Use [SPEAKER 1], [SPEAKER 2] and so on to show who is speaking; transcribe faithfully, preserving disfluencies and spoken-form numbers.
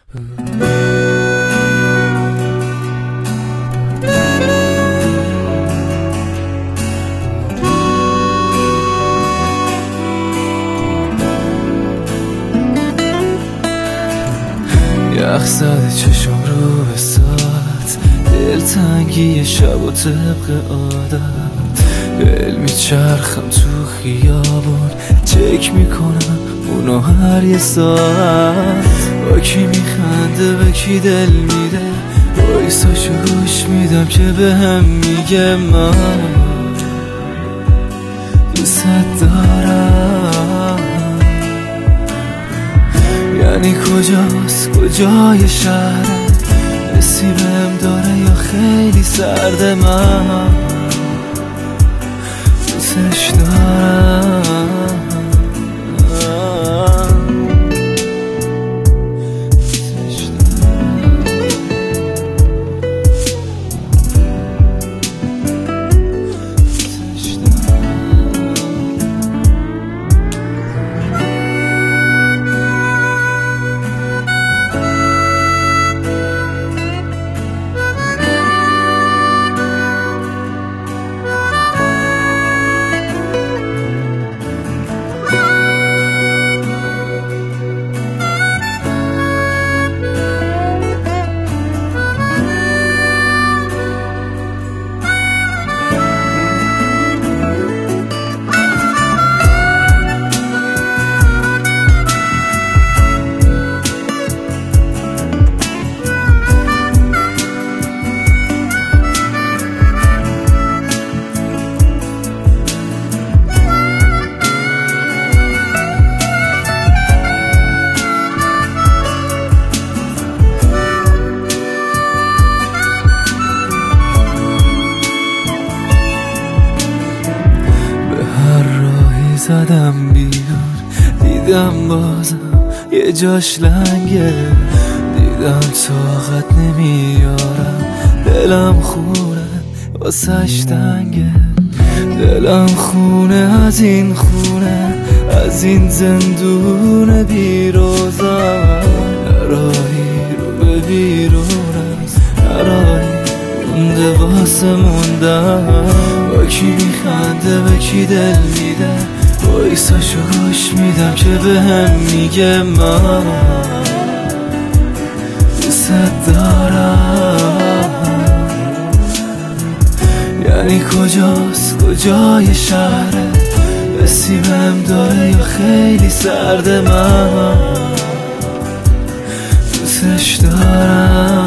[SPEAKER 1] یخ زده چشم رو به ساعت، دلتنگی شب و طبق عادت، دل میچرخم تو خیابون، چک میکنم اونو هر یه ساعت. با کی میخنده به کی دل میده، وایساشو گوش میدم که به هم میگه من دوست دارم. یعنی کجاست، کجای شهره، حسی بهم داره یا خیلی سرده، من دوستش دارم. زدم بیرون، دیدم بازم یه جاش لنگه، دیدم طاقت نمیارم، دلم خونه واسش تنگه، دلم خونه از این خونه، از این زندون بیروزم. راهی رو به بیرون است، راهی مونده واسه موندم. با کی میخنده به کی دل میده، وایساشو گوش میدم که به هم میگه من دوست دارم. یعنی کجاست، کجای شهره، حسی بهم داره یا خیلی سرده، من دوستش دارم.